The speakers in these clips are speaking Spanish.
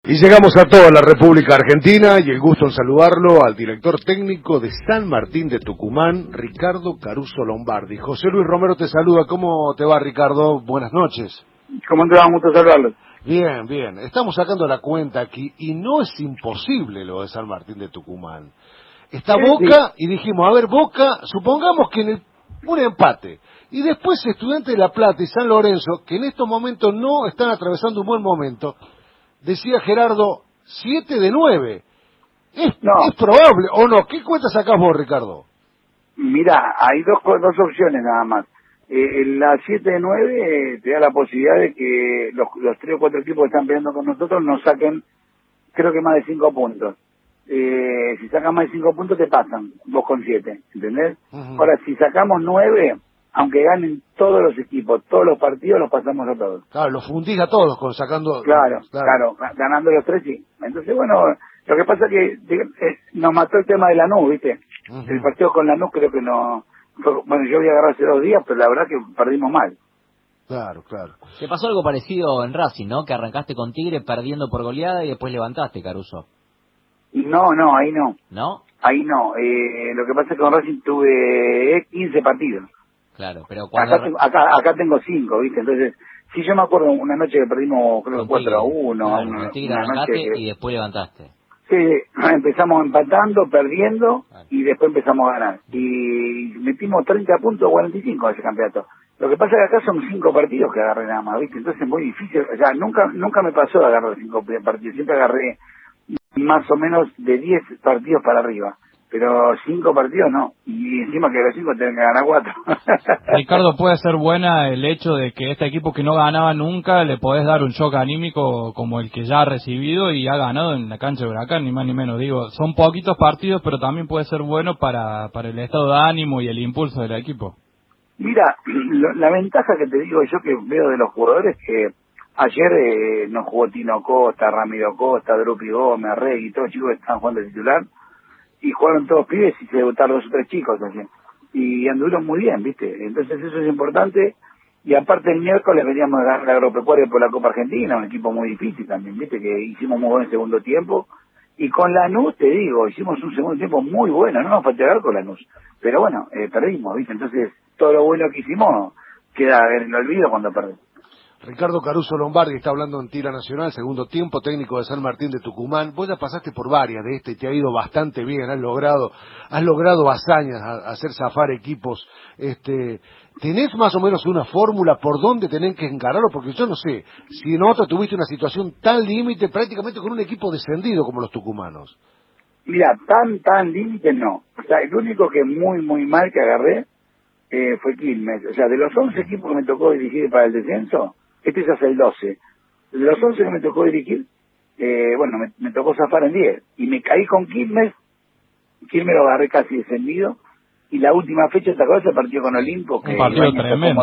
Y llegamos a toda la República Argentina y el gusto en saludarlo al director técnico de San Martín de Tucumán, Ricardo Caruso Lombardi. José Luis Romero te saluda. ¿Cómo te va, Ricardo? Buenas noches. ¿Cómo te va? Un gusto saludarlo. Bien, bien. Estamos sacando la cuenta aquí y no es imposible lo de San Martín de Tucumán. Está Boca y dijimos, a ver, Boca, supongamos que un empate. Y después Estudiantes de La Plata y San Lorenzo, que en estos momentos no están atravesando un buen momento, decía Gerardo, 7 de 9. ¿Es probable o no? ¿Qué cuenta sacás vos, Ricardo? Mira, hay dos opciones nada más. La 7 de 9 te da la posibilidad de que los 3 o 4 equipos que están peleando con nosotros nos saquen, creo que más de 5 puntos. Si sacan más de 5 puntos te pasan, vos con 7, ¿entendés? Ahora, si sacamos 9, aunque ganen todos los equipos, todos los partidos, los pasamos a todos. Claro, los fundís a todos sacando... Claro, ganando los 3, sí. Entonces, bueno, lo que pasa es que nos mató el tema de Lanús, ¿viste? El partido con Lanús creo que no... Bueno, yo había agarrado hace 2 días, pero la verdad que perdimos mal. Claro, claro. Te pasó algo parecido en Racing, ¿no? Que arrancaste con Tigre perdiendo por goleada y después levantaste, Caruso. No, ahí no. ¿No? Ahí no. Lo que pasa es que con Racing tuve 15 partidos. Claro, pero cuando... Acá tengo 5, ¿viste? Entonces, sí, yo me acuerdo una noche que perdimos, creo que 4-1. Claro, con Tigre arrancaste y después levantaste. Sí, empezamos empatando, perdiendo, y después empezamos a ganar. Y metimos 30 puntos a 45 a ese campeonato. Lo que pasa es que acá son 5 partidos que agarré nada más, ¿viste? Entonces es muy difícil. O sea, nunca me pasó de agarrar 5 partidos. Siempre agarré más o menos de 10 partidos para arriba. Pero 5 partidos no. Y encima que los 5 tienen que ganar 4. Ricardo, puede ser buena el hecho de que este equipo que no ganaba nunca le podés dar un shock anímico como el que ya ha recibido y ha ganado en la cancha de Huracán, ni más ni menos. Digo, son poquitos partidos, pero también puede ser bueno para el estado de ánimo y el impulso del equipo. Mira, la ventaja que te digo yo que veo de los jugadores que ayer nos jugó Tino Costa, Ramiro Costa, Drupi Gómez, Regui, todos los chicos que estaban jugando de titular. Y jugaron todos pibes y se debutaron 2 o 3 chicos así. Y anduvieron muy bien, ¿viste? Entonces eso es importante. Y aparte el miércoles veníamos a ganar la Agropecuaria por la Copa Argentina, un equipo muy difícil también, ¿viste? Que hicimos muy buen segundo tiempo. Y con Lanús, te digo, hicimos un segundo tiempo muy bueno, no nos falta ganar con Lanús. Pero bueno, perdimos, ¿viste? Entonces todo lo bueno que hicimos queda en el olvido cuando perdemos. Ricardo Caruso Lombardi está hablando en Tira Nacional, segundo tiempo, técnico de San Martín de Tucumán. Vos ya pasaste por varias de y te ha ido bastante bien, has logrado hazañas, hacer zafar equipos. ¿Tenés más o menos una fórmula por dónde tenés que encararlo? Porque yo no sé, si en otra tuviste una situación tan límite, prácticamente con un equipo descendido como los tucumanos. Mira, tan límite no. O sea, el único que muy mal que agarré fue Quilmes. O sea, de los 11 equipos que me tocó dirigir para el descenso, este es hasta el 12. De los 11 que me tocó dirigir, bueno, me tocó zafar en 10. Y me caí con Quilmes lo agarré casi descendido. Y la última fecha, ¿te acuerdas? Se partió con Olimpo. Un partido tremendo.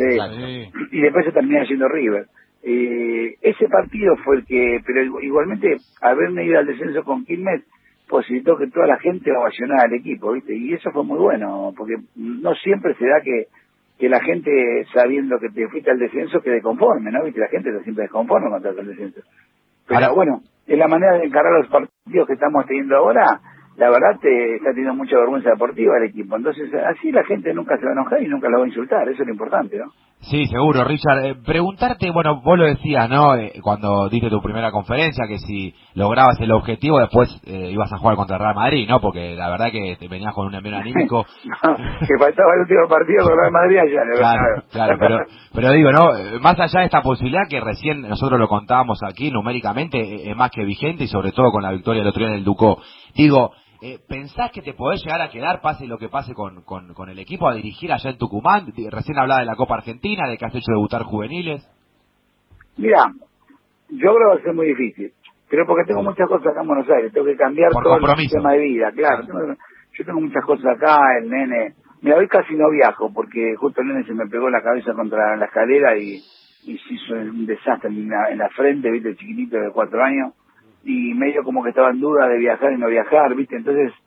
Y después se termina yendo River. Ese partido fue el que, pero igualmente, haberme ido al descenso con Quilmes, posibilitó que toda la gente ovacionara al equipo, ¿viste? Y eso fue muy bueno, porque no siempre se da que la gente, sabiendo que te fuiste al descenso, quede conforme, ¿no? Viste, la gente está siempre desconforme cuando está el descenso. Pero bueno, es la manera de encarar los partidos que estamos teniendo ahora. La verdad está teniendo mucha vergüenza deportiva el equipo. Entonces, así la gente nunca se va a enojar y nunca lo va a insultar. Eso es lo importante, ¿no? Sí, seguro, Richard. Preguntarte, bueno, vos lo decías, ¿no? Cuando diste tu primera conferencia, que si lograbas el objetivo, después ibas a jugar contra el Real Madrid, ¿no? Porque la verdad que te venías con un envío anímico. No, que faltaba el último partido con el Real Madrid allá. Claro, pero digo, ¿no? Más allá de esta posibilidad que recién nosotros lo contábamos aquí, numéricamente, es más que vigente y sobre todo con la victoria del otro día en el Ducó. Digo, ¿pensás que te podés llegar a quedar, pase lo que pase con el equipo, a dirigir allá en Tucumán? Recién hablaba de la Copa Argentina, de que has hecho debutar juveniles. Mira, yo creo que va a ser muy difícil, pero porque tengo muchas cosas acá en Buenos Aires, tengo que cambiar todo el sistema de vida, claro. Yo tengo muchas cosas acá, el nene... Mira, hoy casi no viajo, porque justo el nene se me pegó la cabeza contra la escalera y se hizo un desastre en la frente, viste, el chiquitito de 4 años. Y medio como que estaba en duda de viajar y no viajar, ¿viste? Entonces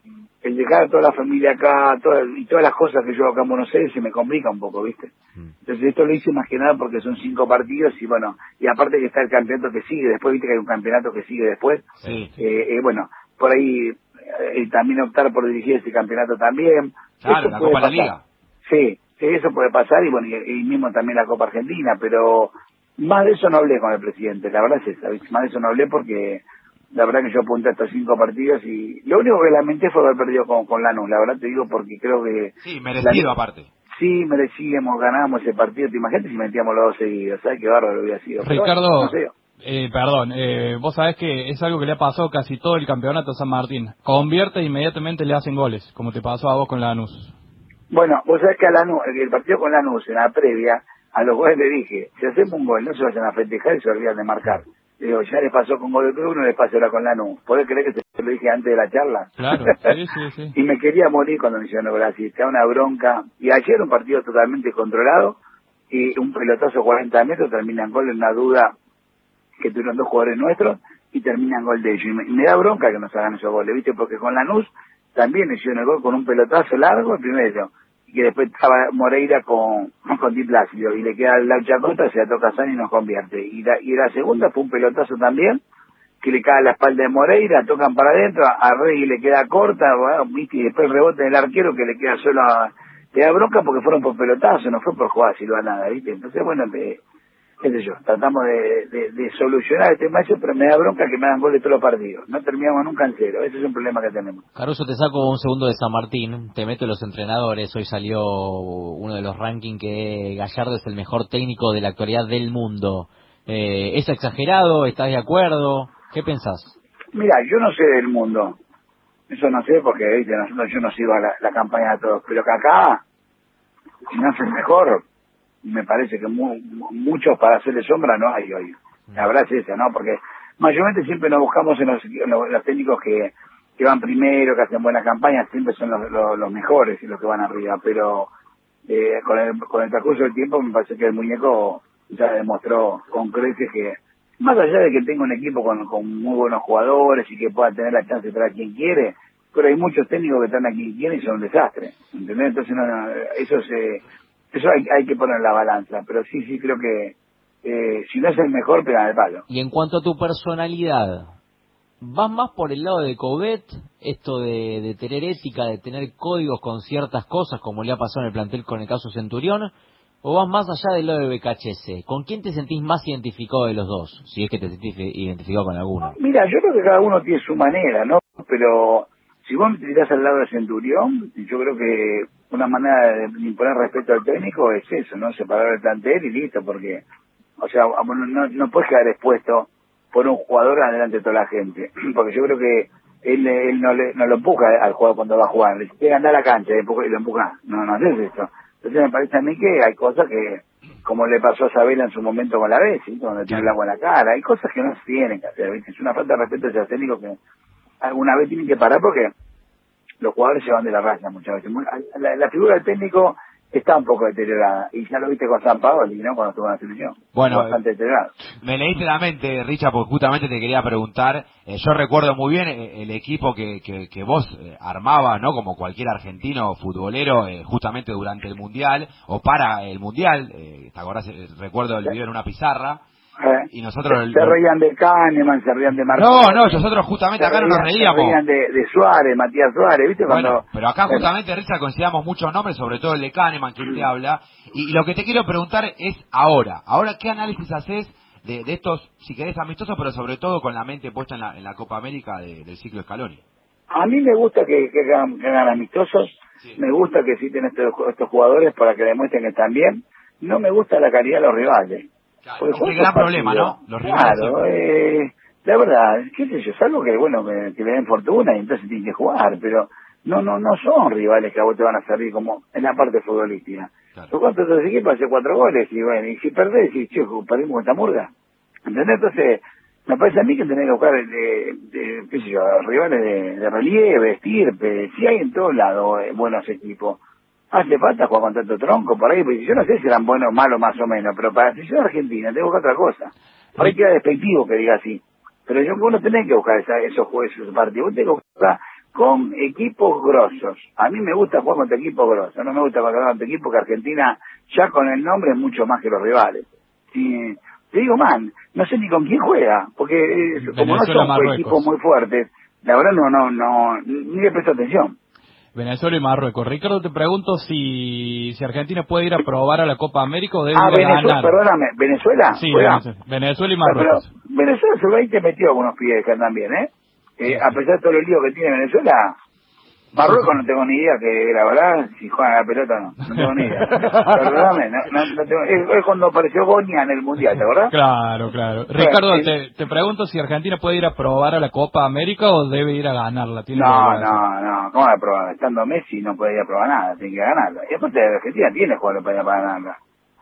el dejar a toda la familia acá, y todas las cosas que yo hago acá en Buenos Aires se me complica un poco, ¿viste? Entonces esto lo hice más que nada porque son 5 partidos y bueno, y aparte que está el campeonato que sigue después, ¿viste? Que hay un campeonato que sigue después. Sí. Bueno, por ahí también optar por dirigir ese campeonato también. Claro, eso la puede Copa de la pasar. Liga. Sí, eso puede pasar y bueno, y mismo también la Copa Argentina, pero más de eso no hablé con el presidente, la verdad es esa, ¿viste? Más de eso no hablé porque la verdad que yo apunté a estos 5 partidos y lo único que lamenté fue haber perdido con Lanús, la verdad te digo porque creo que... Sí, merecido aparte. Sí, merecíamos, ganamos ese partido, te imaginas si metíamos los 2 seguidos, ¿sabes qué bárbaro hubiera sido? Ricardo, Pero, no sé. vos sabés que es algo que le ha pasado casi todo el campeonato a San Martín. Convierte e inmediatamente le hacen goles, como te pasó a vos con Lanús. Bueno, vos sabés que a Lanús, el partido con Lanús en la previa, a los goles le dije, si hacemos un gol no se vayan a festejar y se olvidan de marcar. Le digo, ya les pasó con Gol de Cruz, no les pasó ahora con Lanús. ¿Podés creer que te lo dije antes de la charla? Claro, sí. Y me quería morir cuando me hicieron el gol así, estaba una bronca. Y ayer un partido totalmente controlado, y un pelotazo 40 metros termina en gol, en una duda que tuvieron 2 jugadores nuestros, y termina en gol de ellos. Y me da bronca que nos hagan esos goles, ¿viste? Porque con Lanús también hicieron el gol con un pelotazo largo, el primero. Y que después estaba Moreira con Di Plácido, y le queda la chacota, se la toca Sani y nos convierte. Y la segunda fue un pelotazo también, que le cae a la espalda de Moreira, tocan para adentro, a Rey le queda corta, bueno, ¿viste? Y después rebote del arquero que le queda solo le da bronca porque fueron por pelotazo, no fue por jugar silvanada, ¿viste? Entonces, bueno, qué sé yo, tratamos de solucionar este match, pero me da bronca que me hagan goles todos los partidos. No terminamos nunca en 0, ese es un problema que tenemos. Caruso, te saco un segundo de San Martín, te meto los entrenadores. Hoy salió uno de los rankings que Gallardo es el mejor técnico de la actualidad del mundo. ¿Es exagerado? ¿Estás de acuerdo? ¿Qué pensás? Mira, yo no sé del mundo, eso no sé porque, ¿viste? Yo no sigo la campaña de todos, pero que acá, si no es el mejor, me parece que muchos para hacerle sombra no hay hoy. La verdad es esa, ¿no? Porque mayormente siempre nos buscamos en los técnicos que van primero, que hacen buenas campañas, siempre son los mejores y los que van arriba, pero con el transcurso del tiempo me parece que el muñeco ya demostró con creces que más allá de que tenga un equipo con muy buenos jugadores y que pueda tener la chance de traer a quien quiere, pero hay muchos técnicos que están a quien quieren y son un desastre, ¿entendés? Entonces eso hay que poner en la balanza, pero sí creo que si no es el mejor, pegan el palo. Y en cuanto a tu personalidad, ¿vas más por el lado de Coudet, esto de tener ética, de tener códigos con ciertas cosas, como le ha pasado en el plantel con el caso Centurión, o vas más allá del lado de BKHS? ¿Con quién te sentís más identificado de los dos, si es que te sentís identificado con alguno? Mira, yo creo que cada uno tiene su manera, ¿no? Pero si vos me tirás al lado de Centurión, yo creo que una manera de imponer respeto al técnico es eso, ¿no? Separar el plantel y listo, porque, o sea, no puedes quedar expuesto por un jugador adelante de toda la gente, porque yo creo que él no lo empuja al jugador cuando va a jugar, le dice, anda a la cancha y lo empuja, no haces esto. Entonces me parece a mí que hay cosas que, como le pasó a Sabela en su momento con la Bessi, donde tiene el agua en la cara, hay cosas que no se tienen que hacer, ¿viste? Es una falta de respeto hacia el técnico que alguna vez tienen que parar porque los jugadores se van de la raya muchas veces. La figura del técnico está un poco deteriorada, y ya lo viste con San Paoli, ¿no? Cuando estuvo en la selección. Bueno, bastante deteriorado. Me leíste la mente, Richard, porque justamente te quería preguntar. Yo recuerdo muy bien el equipo que vos armabas, ¿no? Como cualquier argentino futbolero, justamente durante el Mundial, o para el Mundial. ¿Te acordás? Recuerdo el video en una pizarra. Y nosotros se reían de Kahneman, se reían de Marcos. No, nosotros justamente acá no nos reíamos. Se reían de Suárez, Matías Suárez, ¿viste? Bueno, pero acá justamente, Richard, consideramos muchos nombres, sobre todo el de Kahneman, quien te habla. Y lo que te quiero preguntar es ahora, ¿qué análisis haces de estos, si querés, amistosos, pero sobre todo con la mente puesta en la Copa América del ciclo Scaloni? A mí me gusta que hagan amistosos, sí. Me gusta que citen estos jugadores para que demuestren que están bien. No me gusta la calidad de los rivales. Claro, es el gran problema, ¿no? Los rivales. Claro, la verdad, qué sé yo, salvo que, bueno, que le den fortuna y entonces tienen que jugar, pero no son rivales que a vos te van a servir como en la parte futbolística. Claro. Yo cuento estos equipos, hace 4 goles y bueno, y si perdés, y chico, perdimos con esta murga. ¿Entendés? Entonces, me parece a mí que tenés que buscar, qué sé yo, rivales de relieve, estirpe, si hay en todos lados buenos equipos. Hace falta jugar con tanto tronco por ahí, porque yo no sé si eran buenos o malos más o menos, pero para la selección argentina tengo que buscar otra cosa. Por ahí queda despectivo que diga así. Pero vos no tenés que buscar esos jueces, esos partidos, vos tenés que buscar con equipos grosos. A mí me gusta jugar contra equipos grosos, no me gusta jugar contra equipos que Argentina ya con el nombre es mucho más que los rivales. Sí, te digo, no sé ni con quién juega, porque como no son equipos muy fuertes, la verdad ni le presto atención. Venezuela y Marruecos. Ricardo, te pregunto si Argentina puede ir a probar a la Copa América o debe ir a ganar. Perdóname, ¿Venezuela? Sí, Venezuela y Marruecos. Pero Venezuela sub-20 metió algunos pies que andan bien, a pesar de todo el lío que tiene Venezuela, Marruecos no tengo ni idea, que la verdad, si juegan a la pelota no tengo ni idea. Perdóname, no tengo, es cuando apareció Goña en el Mundial, ¿te acordás? Claro. Ricardo, te pregunto si Argentina puede ir a probar a la Copa América o debe ir a ganarla. No, ¿cómo va a probar? Estando Messi no puede ir a probar nada, tiene que ganarla. Y aparte Argentina tiene jugadores para ir a ganarla.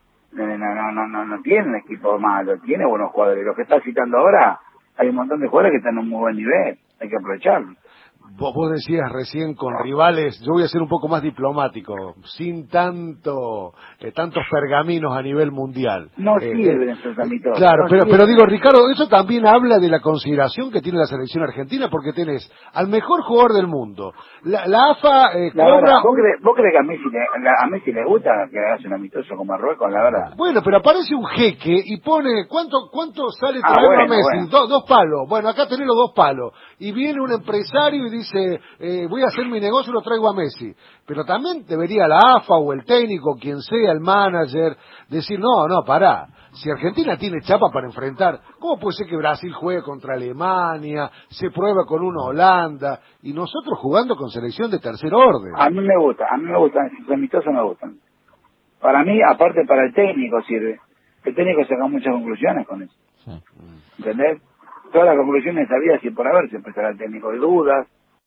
No tiene equipo malo, tiene buenos jugadores. Los que está citando ahora, hay un montón de jugadores que están en un muy buen nivel, hay que aprovecharlo. Vos decías recién con rivales, yo voy a ser un poco más diplomático, sin tantos pergaminos a nivel mundial. No sirven esos amistosos. Claro, pero digo, Ricardo, eso también habla de la consideración que tiene la selección argentina, porque tenés al mejor jugador del mundo. La AFA cobra... ¿Vos crees que a Messi le gusta que hagas un amistoso con Marruecos, la verdad? Bueno, pero aparece un jeque y pone, ¿cuánto sale traerlo a Messi? Bueno. Dos palos. Bueno, acá tenés los 2 palos. Y viene un empresario y dice, voy a hacer mi negocio y lo traigo a Messi. Pero también debería la AFA o el técnico, quien sea, el manager, decir, no, pará. Si Argentina tiene chapa para enfrentar, ¿cómo puede ser que Brasil juegue contra Alemania, se prueba con una Holanda, y nosotros jugando con selección de tercer orden? A mí me gustan, esos amistosos me gustan. Para mí, aparte para el técnico sirve. El técnico saca muchas conclusiones con eso. Sí. ¿Entendés? Todas las conclusiones sabidas y por haber siempre será el técnico de dudas.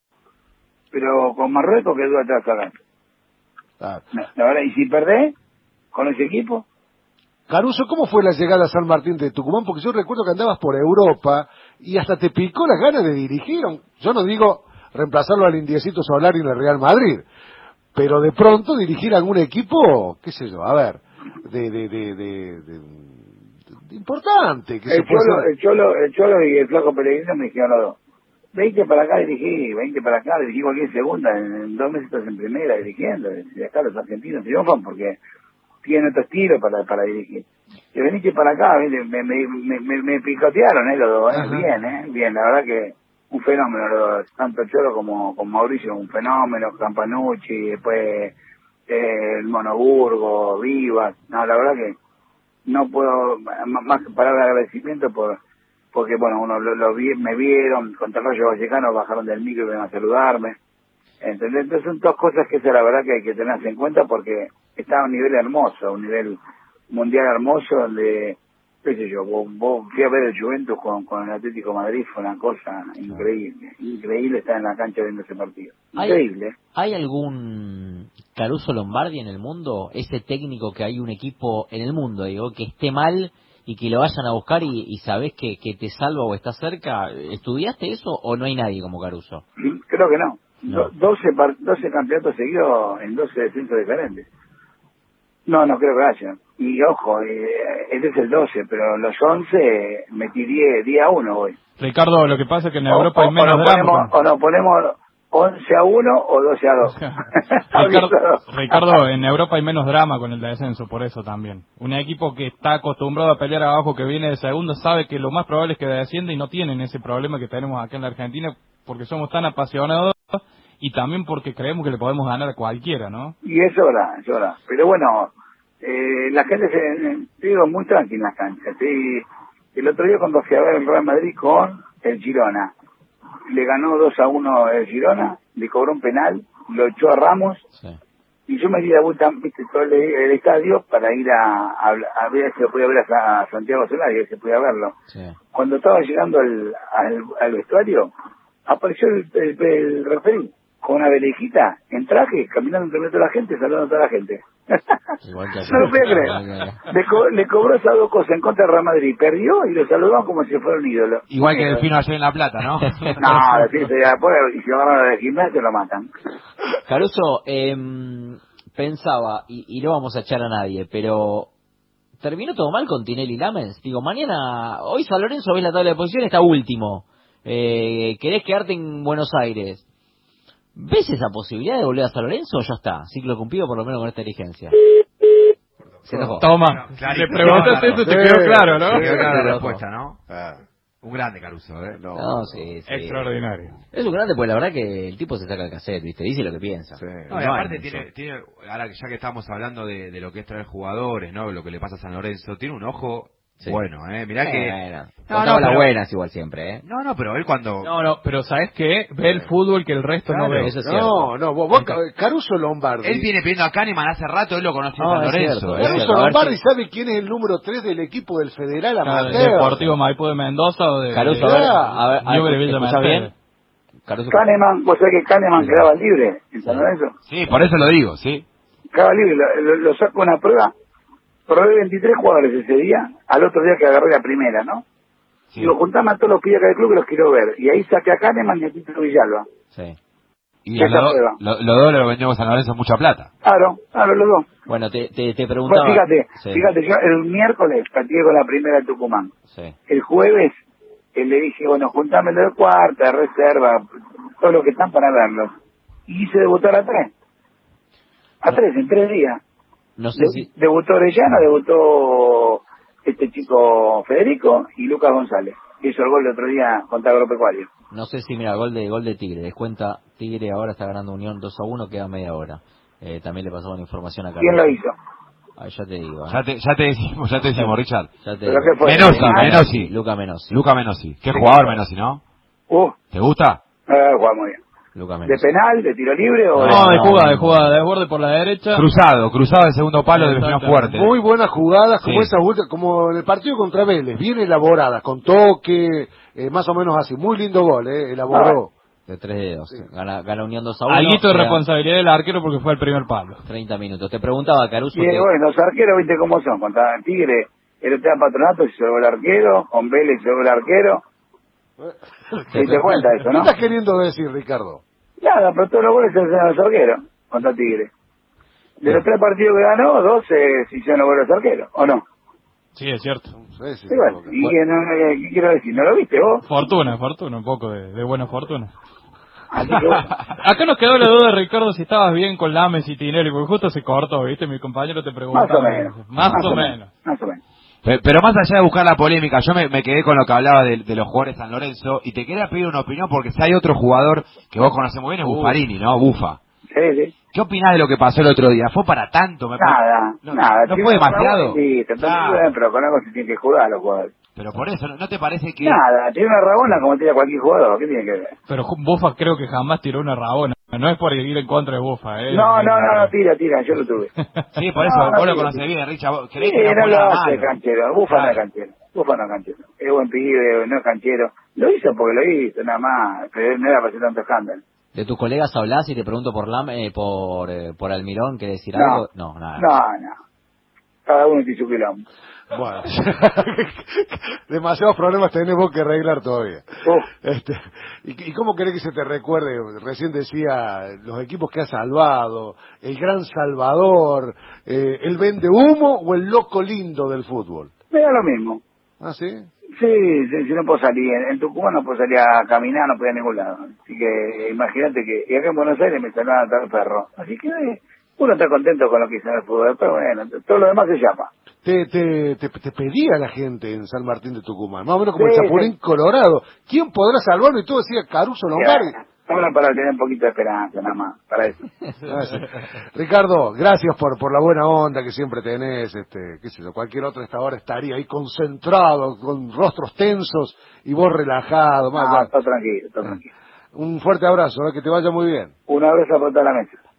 Pero con Marruecos, ¿qué duda te vas a sacar? Claro. La verdad, y si perdés con ese equipo... Caruso, ¿cómo fue la llegada a San Martín de Tucumán? Porque yo recuerdo que andabas por Europa y hasta te picó las ganas de dirigir. Yo no digo reemplazarlo al Indiecito Solari en el Real Madrid, pero de pronto dirigir algún equipo, qué sé yo, a ver, de importante. Que el Cholo y el Flaco Pellegrino me dijeron los dos. 20 para acá dirigí cualquier segunda, en 2 meses estás en primera dirigiendo. Y acá los argentinos triunfan porque tienen otro estilo para dirigir. Y veniste para acá, me picotearon, los dos, bien, la verdad que un fenómeno, tanto Cholo como Mauricio, un fenómeno, Campanucci, después el Monoburgo, Vivas, la verdad que no puedo más que parar de agradecimiento porque bueno, me vieron, contra Rayo Vallecano bajaron del micro y vinieron a saludarme. ¿Entendés? Entonces son 2 cosas que la verdad que hay que tenerse en cuenta porque está a un nivel hermoso, un nivel mundial hermoso donde, qué sé yo, vos fui a ver el Juventus con el Atlético de Madrid, fue una cosa increíble estar en la cancha viendo ese partido. Increíble. ¿Hay algún Caruso Lombardi en el mundo? Ese técnico que hay un equipo en el mundo, digo, que esté mal y que lo vayan a buscar y sabés que te salva o está cerca. ¿Estudiaste eso o no hay nadie como Caruso? Creo que no. 12 campeonatos seguidos en 12 descensos diferentes. No creo que haya. Y ojo, este es el 12, pero los 11 metí 10-1 hoy. Ricardo, lo que pasa es que en Europa hay menos drama. O nos ponemos 11-1 o 12-2. Ricardo, en Europa hay menos drama con el descenso, por eso también. Un equipo que está acostumbrado a pelear abajo, que viene de segundo, sabe que lo más probable es que descienda y no tienen ese problema que tenemos acá en la Argentina porque somos tan apasionados y también porque creemos que le podemos ganar a cualquiera, ¿no? Y eso es verdad. Pero bueno, la gente digo, muy tranquila en las canchas. ¿Sí? El otro día cuando fui a ver el Real Madrid con el Girona, le ganó 2-1 el Girona, le cobró un penal, lo echó a Ramos, sí. Y yo me di la vuelta, viste, todo el estadio para ir a ver si podía ver a Santiago Solari, que se podía verlo. Sí. Cuando estaba llegando al vestuario, apareció el referí con una velejita en traje, caminando entre medio de la gente, saludando a toda la gente. No lo podía creer. Le cobró esas 2 cosas en contra del Real Madrid, perdió y lo saludó como si fuera un ídolo. Igual que Delfino ayer en La Plata, ¿no? No, y si lo agarran del gimnasio lo matan. Caruso, pensaba, y no vamos a echar a nadie, pero ¿terminó todo mal con Tinelli Lamens? Digo, hoy San Lorenzo ves la tabla de posiciones, está último. ¿Querés quedarte en Buenos Aires? ¿Ves esa posibilidad de volver a San Lorenzo o ya está? Ciclo cumplido por lo menos con esta dirigencia. Se enojó. Toma, le preguntaste eso, te quedó claro, ¿no? Te quedó clara Se la enojó. respuesta, ¿no? Un grande Caruso, ¿eh? No, sí. Extraordinario. Es un grande, pues la verdad que el tipo se saca el cassette, ¿viste? Dice lo que piensa. Sí. No, y No aparte hay mucho. tiene, ahora que ya que estamos hablando de lo que es traer jugadores, ¿no? Lo que le pasa a San Lorenzo, tiene un ojo Sí. bueno, Mirá que... Bueno, No, contaba las pero- buenas igual siempre, ¿eh? No, pero él cuando... No, pero ¿sabes qué? Ve el fútbol que el resto no Claro, ve. eso es cierto. No, vos, Caruso Lombardi. Él viene pidiendo a Kahneman hace rato, él lo conoce a No, San es Lorenzo. cierto, ¿eh? es Caruso cierto. A ver Lombardi si- sabe quién es el número 3 del equipo del Federal Ah, del Amateur. Deportivo Maipú de Mendoza o de... Caruso, de- a ver, Newell de Villa ¿escuchá Mercedes. bien? Caruso, Kahneman, vos sabés que Kahneman quedaba libre en San Lorenzo. Sí, por eso lo digo, sí. Quedaba libre, lo saco una prueba. Probé 23 jugadores ese día, al otro día que agarré la primera, ¿no? Sí. Digo, juntame a todos los pibes acá del club que los quiero ver. Y ahí saqué a Kahneman y a Tito Villalba. sí. Y a esa los prueba. dos le vendemos a San Lorenzo mucha plata. Claro, los dos. Bueno, te Pues preguntaba... fíjate, Sí, yo el miércoles practiqué con la primera de Tucumán. sí. El jueves le dije, bueno, juntámelo de cuarta, de reserva, todos los que están para verlos. Y hice debutar a 3. A 3, en 3 días. No sé si... Debutó Orellana, debutó este chico Federico y Lucas González. Que hizo el gol el otro día contra Agropecuario. No sé si, mira, gol de Tigre. Descuenta Tigre, ahora está ganando Unión 2-1, queda media hora. También le pasó una información acá. ¿Quién lo hizo? Ah, ya te digo. Ya te decimos, Richard. Ya te ¿Pero digo. qué fue? Menosi. Luca Menosi. Luca Menosi. ¿Qué jugador Menosi, no? ¿Te gusta? Juega muy bien. Luca ¿De Menosi. penal, de tiro libre o No, de no, jugada, de borde por la derecha. Cruzado de segundo palo, de definición fuerte. Muy buenas jugadas, como Sí. esas vueltas, como en el partido contra Vélez, bien elaboradas, con toque, más o menos así. Muy lindo gol, elaboró. De 3 dedos. Gana Unión 2-1. Alguito de queda responsabilidad del arquero porque fue el primer palo. 30 minutos. Te preguntaba, Caruso. Y bueno, los arqueros, viste cómo son. Contra Tigre, el otro día Patronato se llevó el arquero, con Vélez se llevó el arquero. ¿Te das cuenta de eso, ¿Qué no? estás queriendo decir, Ricardo? Nada, pero todos los goles se hacen a los arqueros contra Tigre. De los 3 partidos que ganó, 2 se hicieron los goles a los arqueros, ¿o no? Sí, es cierto. Sí, sí, Sí, bueno, sí. ¿y qué quiero decir? ¿No lo viste vos? Fortuna, un poco de buena fortuna. Así que bueno. Acá nos quedó la duda, Ricardo, si estabas bien con Lames y Tinelli, porque justo se cortó, ¿viste? Mi compañero te preguntaba. Más o menos. Más o menos. Más o menos. Pero más allá de buscar la polémica, yo me quedé con lo que hablaba de los jugadores de San Lorenzo y te quería pedir una opinión porque si hay otro jugador que vos conocés muy bien es Buffarini, ¿no? Bufa. Sí, sí. ¿Qué opinás de lo que pasó el otro día? ¿Fue para tanto? Nada, no, nada. ¿No Tiene fue una demasiado? rabona, sí, te Claro. bien, pero con algo se tiene que jugar los jugadores. Pero por eso, ¿no te parece que...? Nada, tiene una rabona como tiene cualquier jugador, ¿qué tiene que ver? Pero Bufa creo que jamás tiró una rabona. No es por ir en contra de Bufa, ¿eh? No, tira, yo lo tuve. Sí, por eso, No, vos lo sí, conocés sí. bien, Richard. ¿Vos Sí, ¿Creés que no no fue lo nada hace malo? canchero, Bufa no es Claro. canchero. Bufa no es canchero. Es buen pibe, no es canchero. Lo hizo porque lo hizo, nada más. Pero no era para hacer tanto escándalo. ¿De tus colegas hablás y te pregunto por por Almirón? ¿Querés decir No. algo? No, nada. No. Cada uno tiene su quilombo. Bueno, demasiados problemas tenés vos que arreglar todavía. Uf. ¿Y cómo querés que se te recuerde? Recién decía, los equipos que ha salvado, el gran salvador, el vende humo o el loco lindo del fútbol. Me da lo mismo. ¿Ah, sí? Sí, si no puedo salir. En Tucumán no puedo salir a caminar, no puedo ir a ningún lado. Así que imagínate que... Y acá en Buenos Aires me salvan a tal perro. Así que uno está contento con lo que hizo en el fútbol. Pero bueno, todo lo demás se llama. Te pedía la gente en San Martín de Tucumán, más o menos como Sí, el Chapulín sí. Colorado. ¿Quién podrá salvarlo? Y tú decías Caruso Lombardi. Ahora para tener un poquito de esperanza, nada más, para eso. Gracias. Ricardo, gracias por la buena onda que siempre tenés, qué sé yo, cualquier otro a esta hora estaría ahí concentrado, con rostros tensos y vos relajado. No, todo tranquilo, todo tranquilo. Un fuerte abrazo, que te vaya muy bien. Un abrazo por toda la mesa.